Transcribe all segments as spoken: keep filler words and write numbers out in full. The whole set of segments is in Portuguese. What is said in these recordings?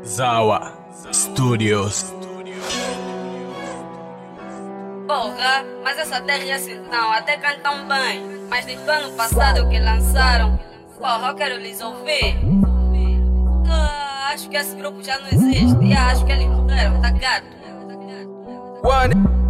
Zawa Studios. Porra, mas essa terra é assim não, até cantam bem. Mas desde o ano passado que lançaram, porra, eu quero lhes ouvir. Ah, acho que esse grupo já não existe. E acho que eles morreram, tá gato. One.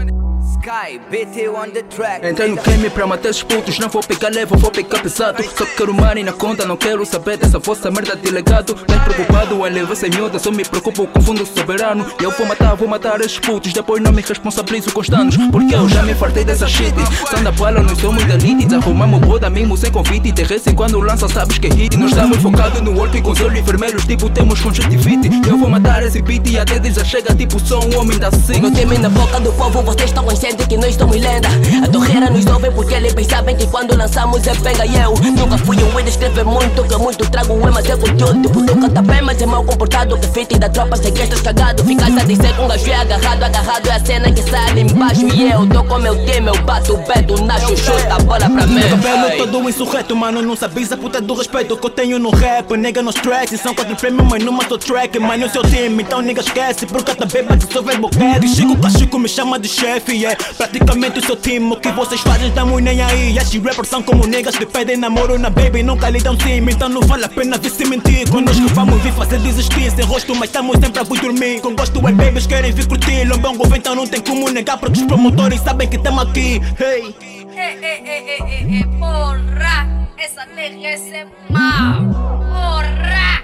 Sky, B T on the track. Entrei no game pra matar os putos, não vou pegar leve, vou pegar pesado. Só quero money na conta, não quero saber dessa vossa merda de legado. Mais preocupado em levar sem miúda, só me preocupo com fundo soberano. E eu vou matar, vou matar esses putos, depois não me responsabilizo com os danos. Porque eu já me fartei dessa shit. São da bala, nós somos da elite. Desarrumamos boda mesmo sem convite. Te recém quando lança, sabes que é hit. Nós estamos focados no work com os olhos vermelhos, tipo temos conjuntivite. Eu vou matar esse beat e até já chega, tipo sou um homem da cima. Não temem na boca do povo, vocês estão conscientes que nós somos lenda. A torreira nos ouve porque eles bem sabem que quando lançamos é pega. E eu nunca fui um way de escrever muito, que muito trago é mas é conteúdo. Tipo tu canta bem mas é mal comportado. Que fit da tropa sei que estás cagado. Ficas a dizer que um gajo é agarrado. Agarrado é a cena que sai ali embaixo. E eu tô com meu time, eu bato o beto, nasço, chuta a bola pra mim. Cabelo todo insurreto, mano, não sabes a puta do respeito que eu tenho no rap. Nega nos tracks, são quatro prêmios mas numa só track. Mano, o seu time, então nega esquece. Porque tá bêbado, só vai boquete. Chico Cachico me chama de chefe, yeah. Praticamente o seu time, o que vocês fazem tamo nem aí. Estes rappers são como negas que pedem namoro na baby, nunca lhe dão sim. Então não vale a pena vir se mentir. Connosco vamos vir fazer desistir sem rosto, mas estamos sempre a vir dormir. Com gosto é babies querem vir curtir. Lombongo então não tem como negar porque os promotores sabem que tamo aqui. Hey. Ei, ei, ei, ei, ei, ei, porra, essa terra é mal. Porra,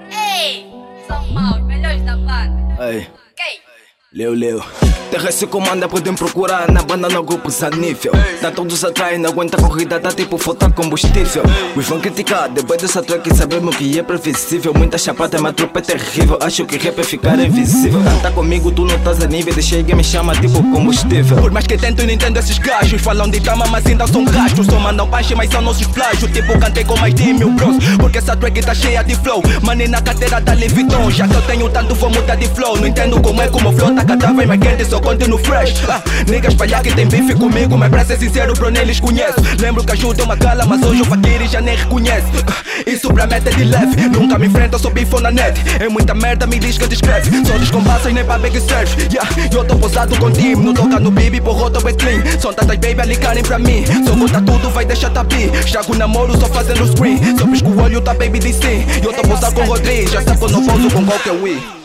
ei, são maus, melhores da banda. Ei. Quem? Leu, leu. Terra se comanda, podem procurar na banda no grupo a nível. Tá todos atrás, não aguenta a corrida, tá tipo faltar combustível. Os vão criticar, depois dessa track sabemos que é previsível. Muita chapada, mas tropa é terrível. Acho que rap é ficar invisível. Canta comigo, tu não estás a nível, deixei que me chama tipo combustível. Por mais que tento, não entendo esses gajos. Falam de drama, mas ainda são gastos. Só mandam panche, mas são nossos plágios. Tipo, cantei com mais de mil bros. Porque essa track tá cheia de flow. Money na carteira da Louis Vuitton. Já que eu tenho tanto, vou mudar de flow. Não entendo como é como o flow tá cada vez mais quente, só continuo fresh. Ah, niggas espalhar que tem bife comigo, mas pra ser sincero, bro, nem lhes conheço. Lembro que ajuda uma gala, mas hoje o Fakiri já nem reconhece. Ah, isso pra meta é de leve, nunca me enfrenta, sou bifo na net. É muita merda, me diz que descreve. Só descompassas nem pra bag serve. Yeah, eu tô posado com time, não toca no bibi, porra, tô bem clean. São tantas baby ali ligarem pra mim. Só botar tudo, vai deixar tabi. Chago namoro, só fazendo screen. Só pisco o olho, tá baby de sim. Eu tô posado com Rodrigo, já sabe que eu não pouso com qualquer Wii.